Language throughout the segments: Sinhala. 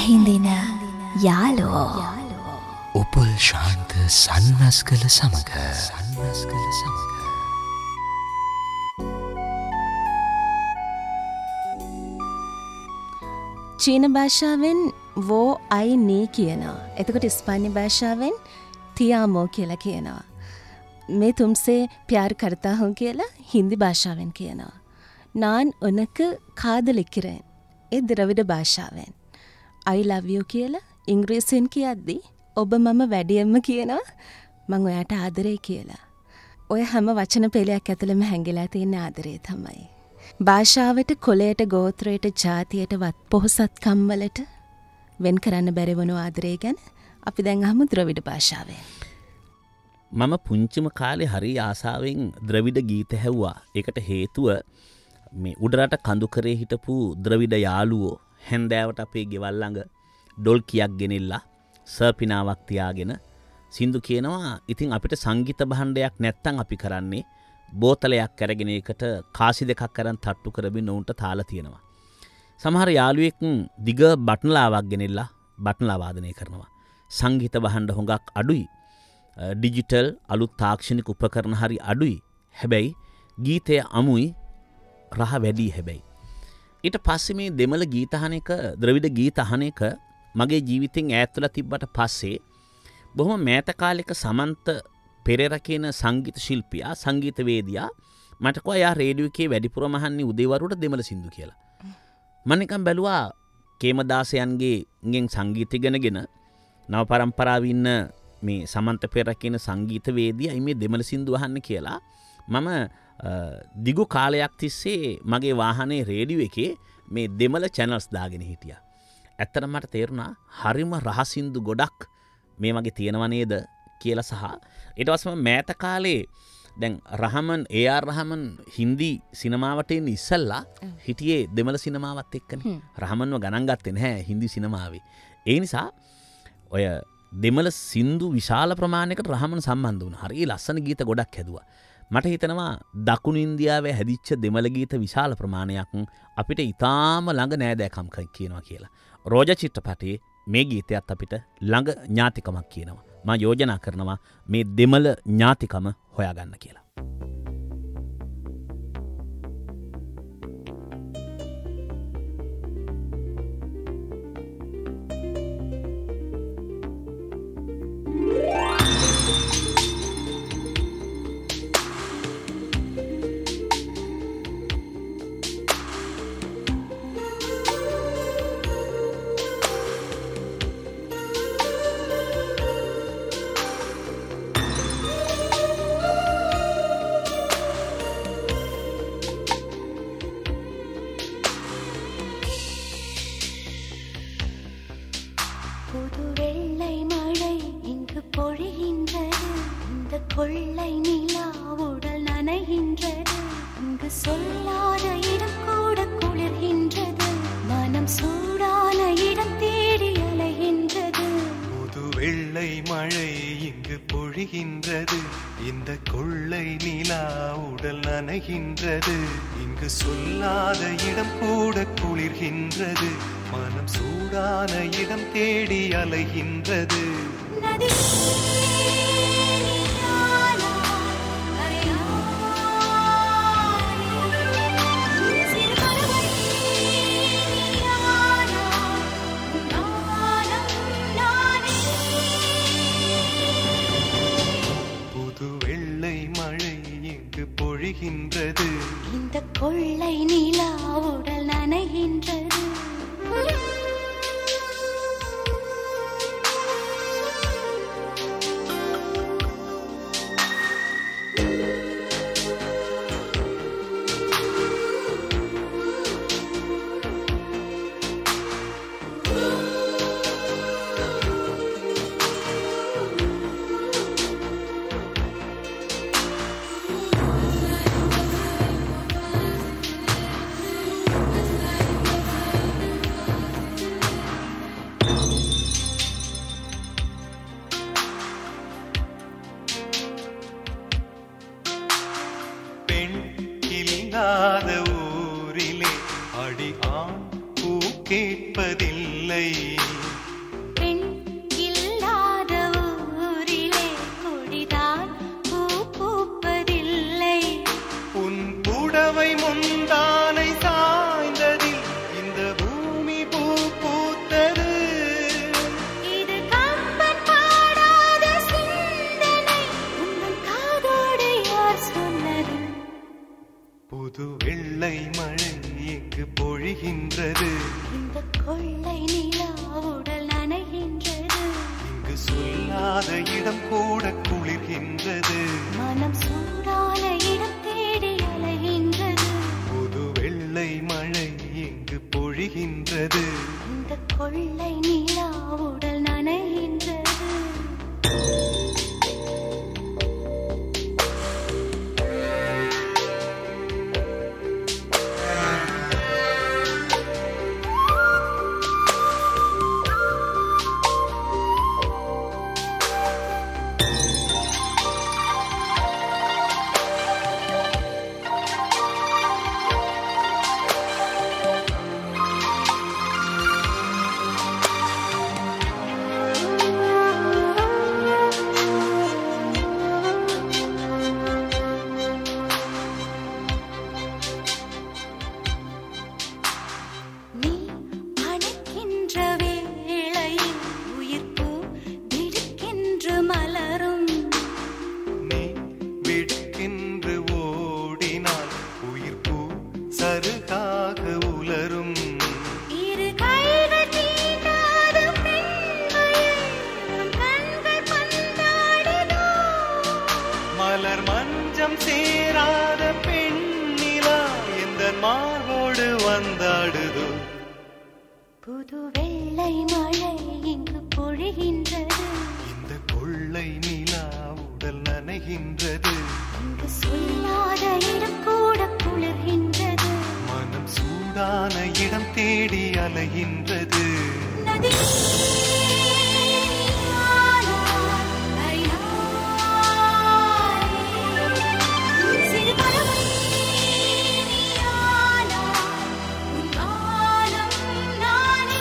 ඇහිඳින යාලෝ උපුල් ශාන්ත සන්නස්කල සමග චීන භාෂාවෙන් වෝ අයි නී කියනවා. එතකොට ඉස්පාන්‍ය භාෂාවෙන් තියාමෝ කියලා කියනවා. මේ තුම්සේ ප්‍යාර් කරතා හුන් කියලා හින්දි භාෂාවෙන් කියනවා. නාන් උනක කාදලිකිරෙන් ඒ ද්‍රවිඩ භාෂාවෙන්. I love you කියලා ඉංග්‍රීසියෙන් කියද්දි ඔබ මම වැඩියෙන්ම කියනවා මං ඔයාට ආදරේ කියලා. ඔය හැම වචන පෙළයක් ඇතුළෙම හැංගිලා තියෙන ආදරේ තමයි. භාෂාවට, කොලයට, ගෝත්‍රයට, ජාතියට, වත් පොහොසත්කම් වලට වෙන් කරන්න බැරි වුණු ආදරේ ගැන අපි දැන් අහමු ද්‍රවිඩ භාෂාවෙන්. මම පුංචිම කාලේ හරි ආසාවෙන් ද්‍රවිඩ ගීත හැව්වා. ඒකට හේතුව මේ උඩරට කඳුකරේ හිටපු ද්‍රවිඩ යාළුවෝ හැන්දෑවට අපේ ගෙවල් ළඟ ඩොල් කියක් ගෙනෙල්ලා සර්පිනාවක් තියාගෙන සින්දු කියනවා. ඉතින් අපිට සංගීත භාණ්ඩයක් නැත්තම් අපි කරන්නේ බෝතලයක් අරගෙන ඒකට කාසි දෙකක් අරන් තට්ටු කරමින් උන්ට තාල තියෙනවා. සමහර යාළුවෙක් දිග බටන්ලාවක් ගෙනෙල්ලා බටන්ලා වාදනය කරනවා. සංගීත භාණ්ඩ හොඟක් අඩුයි. ඩිජිටල් අලුත් තාක්ෂණික උපකරණ හරි අඩුයි. හැබැයි ගීතය අමුයි, රහ වැඩි හැබැයි. ඊට පස්සේ මේ දෙමළ ගීත අහන එක, ද්‍රවිඩ ගීත අහන එක මගේ ජීවිතෙන් ඈත්වලා තිබ්බට පස්සේ බොහොම මෑත කාලෙක සමන්ත පෙරේරා කියන සංගීත ශිල්පියා, සංගීතවේදියා මට කිව්වා යා රේඩියෝ එකේ වැඩිපුරම අහන්නේ උදේවරුට දෙමළ සින්දු කියලා. මම නිකන් බැලුවා කේමදාසයන්ගෙන් සංගීත ඉගෙනගෙන නව පරම්පරාවේ ඉන්න මේ සමන්ත පෙරේරා කියන සංගීතවේදියා මේ දෙමළ සින්දු අහන්න කියලා. මම දිගු කාලයක් තිස්සේ මගේ වාහනේ රේඩියෝ එකේ මේ දෙමළ channels දාගෙන හිටියා. ඇත්තටම මට තේරුණා හරිම රහසින්දු ගොඩක් මේ වගේ තියෙනව නේද කියලා. සහ ඊට පස්සේ මම මෑත කාලේ දැන් රහමන් AR රහමන් හින්දි සිනමාවට එන්න ඉස්සල්ලා හිටියේ දෙමළ සිනමාවත් එක්කනේ. රහමන්ව ගණන් ගත්තේ නැහැ හින්දි සිනමාවේ. ඒ නිසා ඔය දෙමළ සින්දු විශාල ප්‍රමාණයකට රහමන් සම්බන්ධ වුණා. හරිය ලස්සන ගීත ගොඩක් හැදුවා. මට හිතනවා දකුණු ඉන්දියාවේ හැදිච්ච දෙමළ ගීත විශාල ප්‍රමාණයක් අපිට ඊටාම ළඟ නෑදෑකම් කියනවා කියලා. රෝජා චිත්‍රපටයේ මේ ගීතයත් අපිට ළඟ ඥාතිකමක් කියනවා. මම යෝජනා කරනවා මේ දෙමළ ඥාතිකම හොයාගන්න කියලා. கேட்பதில்லை. பெண் இல்லாத ஊரிலே கொடிதான் பூ பூப்பதில்லை. உன் புடவை முந்தானை சாய்ந்ததில் இந்த பூமி பூ பூத்தது. இது கம்பன் பாடாத சிந்தனை, உங்கள் காதோடு யார் சொன்னது? புது வெள்ளை மழை இங்கு பொழிகின்றது. இந்த கொள்ளை நிலா உடல் நனைகின்றது. இங்கு சொல்லாத இடம் கூட குளிர்கின்றது. மனம் சூடான இடம் தேடி அலைகின்றது. புது வெள்ளை மழை இங்கு பொழிகின்றது. இந்த கொள்ளை நிலா உடல் நனைகின்றது. நீ அணைக்கின்ற வேளையில் உயிர்ப்பூ திடுக்கென்று மலரும். நீ வெட்கென்று ஓடினால் உயிர் பூ சருகாக உலரும். இரு கைகள் தீண்டாத பெண்மையை உன் கண்கள் பந்தாடுதோ? மலர் மஞ்சம் சேராத பெண்ணிலா எந்த மார்போடு வந்தாடுதோ. புது வெள்ளை மழை இங்கு பொழிகின்றது. இந்த கொள்ளை நிலா உடல் நனைகின்றது. இங்கு சொல்லாத இடம் கூட குளிர்கின்றது. மனம் சூடான இடம் தேடி அலைகின்றது. நதி சிறு பறவை உன் காலம் நானே.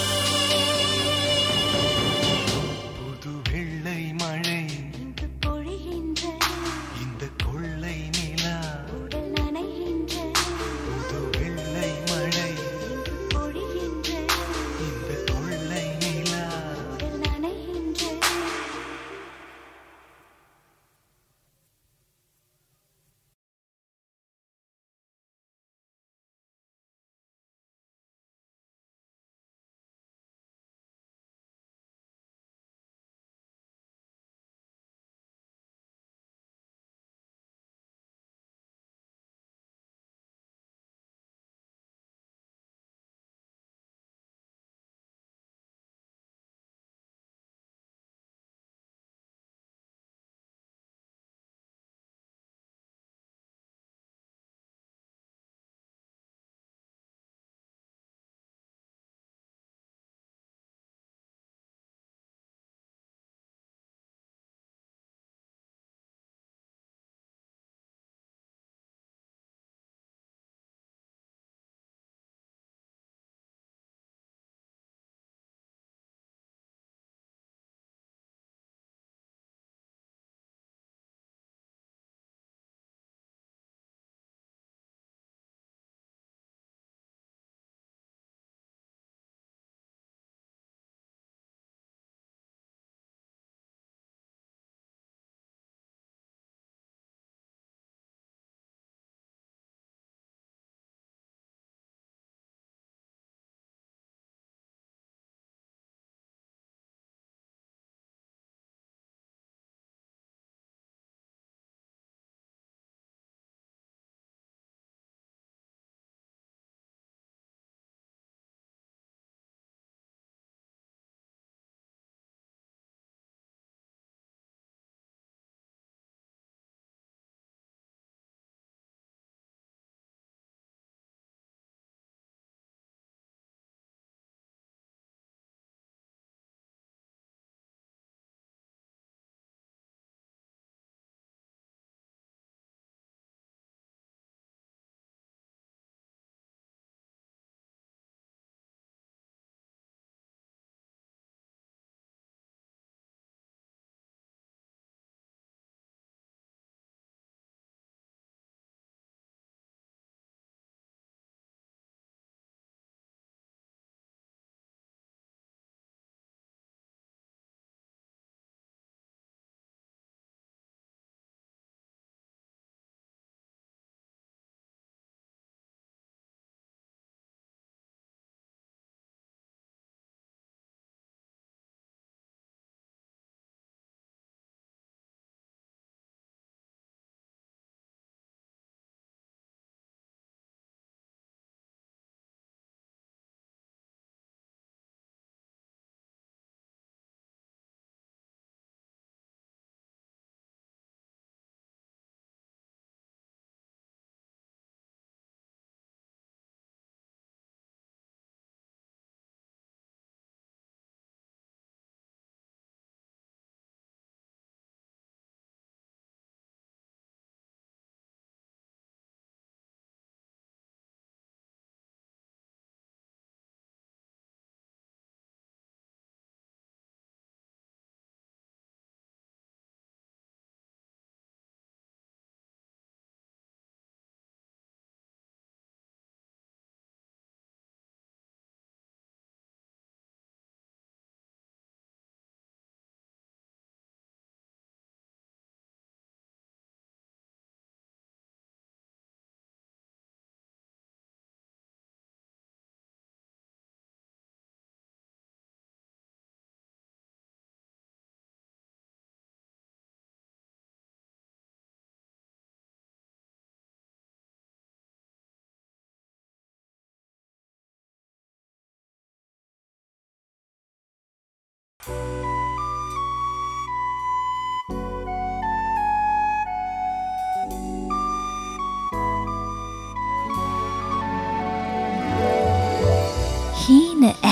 புது வெள்ளை மழை இங்கு பொழிகின்றது. இந்த கொள்ளை நிலா. உடல் நனைகின்றது. புது வெள்ளை மழை இங்கு பொழிகின்றது. இந்த கொள்ளை நிலா.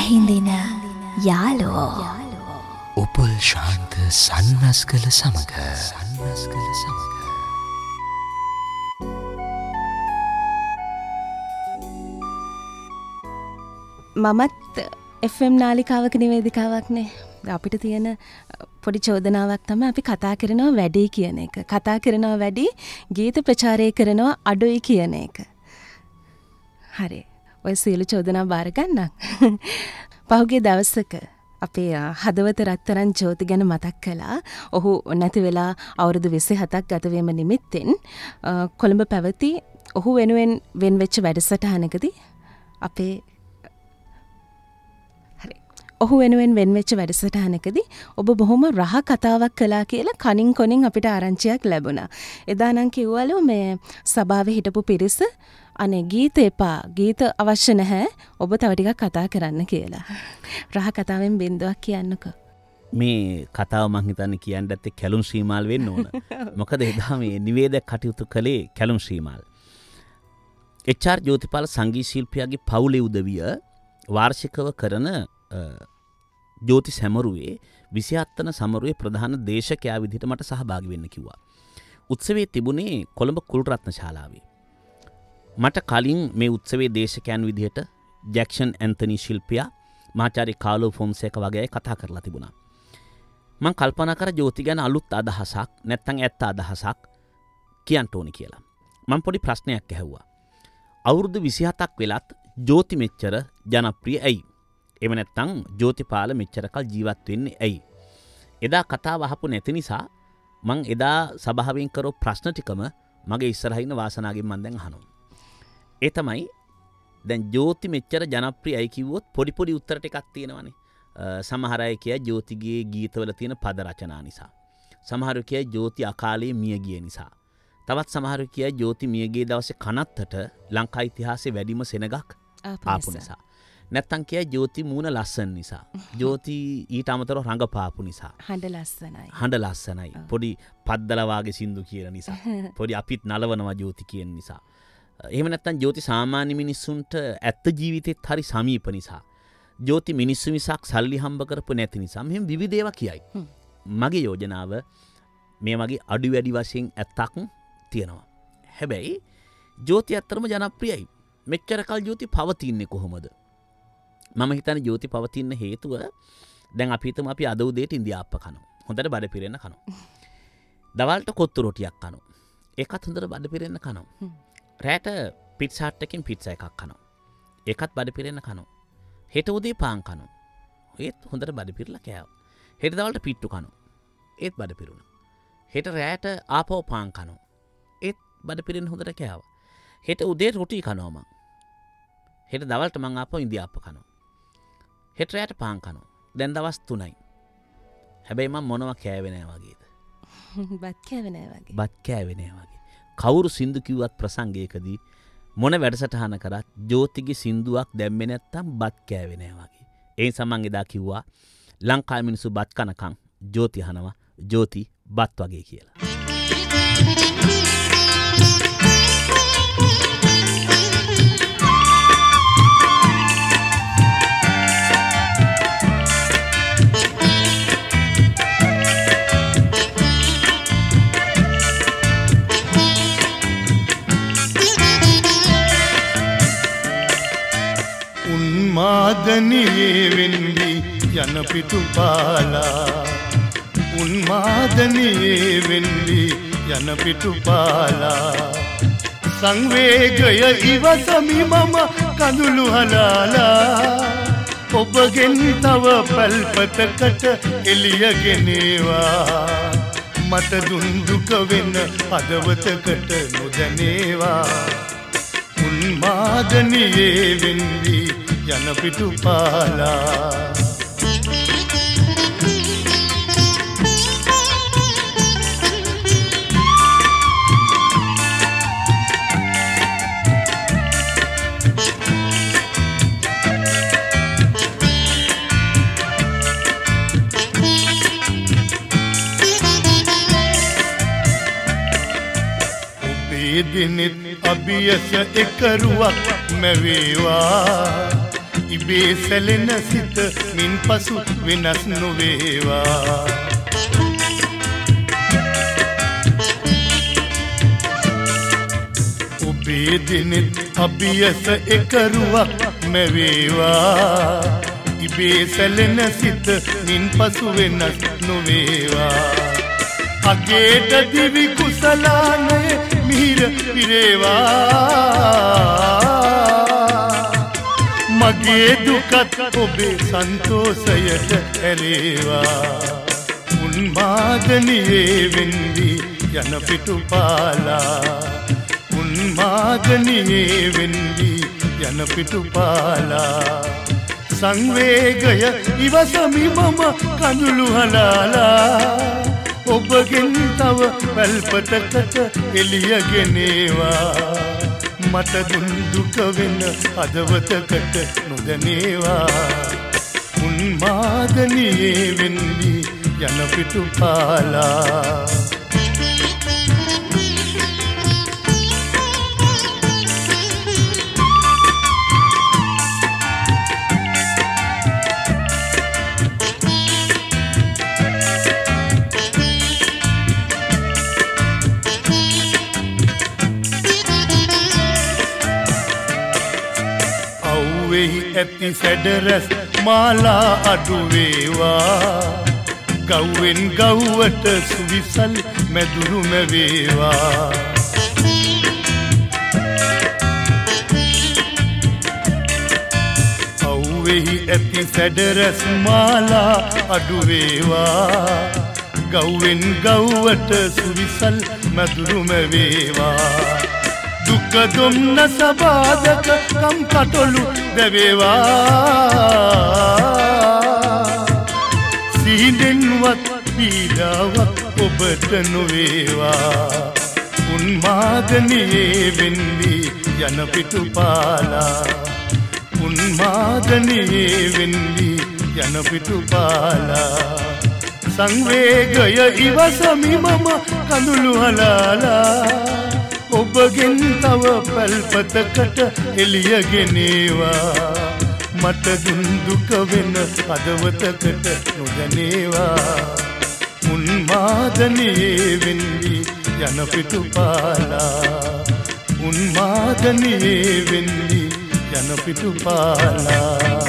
ඇහිඳින යාලෝ උපුල් ශාන්ත සන්නස්ගල සමග මමත් FM නාලිකාවක නිවේදිකාවක්නේ. අපිට තියෙන පොඩි චෝදනාවක් තමයි අපි කතා කරනවා වැඩි කියන එක. කතා කරනවා වැඩි, ගීත ප්‍රචාරය කරනවා අඩුයි කියන එක. හරි. ඔය සියලු චෝදනා බාර ගන්න. පහුගිය දවසක අපේ හදවත රත්තරන් ජෝති ගැන මතක් කළා. ඔහු නැති වෙලා අවුරුදු 27ක් ගත වීම නිමිත්තෙන් කොළඹ පැවති ඔහු වෙනුවෙන් වෙන්වෙච්ච වැඩසටහනකදී අපේ ඔහු වෙනුවෙන් වෙන්වෙච්ච වැඩසටහනකදී ඔබ බොහොම රහ කතාවක් කළා කියලා කනින් කොනින් අපිට ආරංචියක් ලැබුණා. එදා නම් කිව්වලු මේ සභාවේ හිටපු පිරිස අනේ ගීත එපා, ගීත අවශ්‍ය නැහැ, ඔබ තව ටිකක් කතා කරන්න කියලා. රහ කතාවෙන් බින්දුවක් කියන්නකෝ. මේ කතාව මං හිතන්නේ කියන්න ඇත්තේ කැලුම් ශ්‍රීමාල් වෙන්න ඕන. මොකද එදා මේ නිවේදක කටයුතු කළේ කැලුම් ශ්‍රීමාල්. HR ජෝතිපාල සංගීත ශිල්පියාගේ පවුලේ උදවිය වාර්ෂිකව කරන ජෝති සැමරුවේ 27 වන සමරුවේ ප්‍රධාන දේශකයා විදිහට මට සහභාගී වෙන්න කිව්වා. උත්සවයේ තිබුණේ කොළඹ කුල්රත්න ශාලාවේ. මට කලින් මේ උත්සවයේ දේශකයන් විදිහට ජැක්සන් ඇන්තනි ශිල්පියා, මහාචාර්ය කාලෝ ෆොන්සේක වගේ කතා කරලා තිබුණා. මම කල්පනා කර ජෝති ගැන අලුත් අදහසක් නැත්නම් ඇත්ත අදහසක් කියන්න ඕනි කියලා. මම පොඩි ප්‍රශ්නයක් ඇහුවා. අවුරුදු 27ක් වෙලත් ජෝති මෙච්චර ජනප්‍රිය ඇයි? එහෙම නැත්නම් ජෝතිපාල මෙච්චර කල් ජීවත් වෙන්නේ ඇයි? එදා කතාව අහපු නැති නිසා මං එදා සභාවෙන් කරපු ප්‍රශ්න ටිකම මගේ ඉස්සරහින් ඉන්න වාසනාගෙන් මම දැන් අහනවා. ඒ තමයි දැන් ජෝති මෙච්චර ජනප්‍රියයි කිව්වොත් පොඩි පොඩි උත්තර ටිකක් තියෙනවානේ. සමහර අය කියයි ජෝතිගේ ගීතවල තියෙන පද රචනා නිසා. සමහර අය කියයි ජෝති අකාලේ මිය ගිය නිසා. තවත් සමහර අය කියයි ජෝති මියගේ දවසේ කනත්තට ලංකා ඉතිහාසයේ වැඩිම සෙනගක් ආපු නිසා. නැත්තම් කියයි ජෝති මූණ ලස්සන නිසා. ජෝති ඊට අමතරව රංගපාපු නිසා. හඬ ලස්සනයි. පොඩි පද්දලා වාගේ සින්දු කියන නිසා. පොඩි අපිත් නලවනවා ජෝති කියන නිසා. එහෙම නැත්තම් ජෝති සාමාන්‍ය මිනිස්සුන්ට ඇත්ත ජීවිතෙත් හරි සමීප නිසා. ජෝති මිනිස්සු මිසක් සල්ලි හම්බ කරපු නැති නිසා. මෙහෙම විවිධ ඒවා කියයි. මගේ යෝජනාව මේ වගේ අඩු වැඩි වශයෙන් ඇත්තක් තියෙනවා. හැබැයි ජෝති අත්‍තරම ජනප්‍රියයි. මෙච්චර කල් ජෝති පවතින්නේ කොහොමද? මම හිතන්නේ ජෝති පවතින හේතුව දැන් අපි හිතමු අපි අද උදේට ඉන්දියාප්ප කනවා. හොඳට බඩ පිරෙන්න කනවා. දවල්ට කොත්තු රොටියක් කනවා. ඒකත් හොඳට බඩ පිරෙන්න කනවා. රැට පිට්සා හට් එකකින් පිට්සා එකක් කනවා. ඒකත් බඩ පිරෙන්න කනවා. හෙට උදේ පාන් කනවා. ඒත් හොඳට බඩ පිරලා කෑවා. හෙට දවල්ට පිට්ටු කනවා. ඒත් බඩ පිරුණා. හෙට රැට ආපහු පාන් කනවා. ඒත් බඩ පිරෙන්න හොඳට කෑවා. හෙට උදේ රොටි කනවා මං. හෙට දවල්ට මං ආපහු ඉන්දියාප්ප කනවා. හෙට රැට පාන් කනවා. දැන් දවස් 3යි. හැබැයි මම මොනවා කෑවේ නෑ වගේද? බත් කෑවේ නෑ වගේ. බත් කෑවේ නෑ වගේ. කවුරු සින්දු කිව්වත් ප්‍රසංගයකදී මොන වැඩසටහන කරත් ජෝතිගේ සින්දුවක් දැම්මේ නැත්තම් බත් කෑවේ නෑ වගේ. ඒ නිසා මං එදා කිව්වා ලංකාවේ මිනිස්සු බත් කනකම් ජෝති අහනවා ජෝති බත් වගේ කියලා. උන්මාදනියේ වෙන්වි යන පිටුපාලා උන්මාදනියේ වෙන්වි යන පිටුපාලා සංවේගය ඉවසමි මම කඳුළු හලාලා ඔබගෙන් තව පල්පතකට එළිය ගෙනේවා මට දුන් දුක වෙන හදවතකට නොදැනේවා උන්මාදනියේ වෙන්වි යන පිටුපාලා ඔබේ දිනෙත් අභියස එකරුවක් මැවේවා ඉබේ සැලෙන සිත මින් පසු වෙනස් නොවේවා. ඔබේ දිනෙත් අභියස එකරුවක් මැවේවා. ඉබේ සැලෙන සිත මින් පසු වෙනස් නොවේවා. අගේට දිවි කුසලානය මිහිර පිරේවා. මගේ දුකත් ඔබේ සන්තෝෂයට ඇරේවා. උන්මාදනියේ වෙන්වි යන පිටුපාලා. උන්මාදනියේ වෙන්වි යන පිටුපාලා. සංවේගය ඉවසමි මම කඳුළු හලාලා. ඔබගෙන් තව වැල්පතකට එළිය ගෙනේවා. මට දුන් දුක වෙන හදවතකට නොදැනේවා. උන්මාදනියේ වෙන්වි යන පිටුපාලා. ඇති සැඩරැස් මාලා අඩුවේවා. ගව්වෙන් ගව්වට සුවිසල් මැදුරු මැවේවා. අව්වෙහි ඇති සැඩරැස් මාලා අඩුවේවා. ගව්වෙන් ගව්වට සුවිසල් මැදුරු මැවේවා. දුක දුම්නස බාධක කම් කටොළු දැවේවා. සිහිනෙන්වත් පීඩාවක් ඔබට නොවේවා. උන්මාදනියේ වෙන්වි යන පිටුපාලා. උන්මාදනියේ වෙන්වි යන පිටුපාලා. සංවේගය ඉවසමි මම කඳුළු හලාලා. ඔබගෙන් තව පැල්පතකට එළිය ගෙනේවා. මට දුන් දුක වෙන හදවතකට නොදැනේවා. උන්මාදනියේ වෙන්වි යන පිටුපාලා. උන්මාදනියේ වෙන්වි යන පිටුපාලා.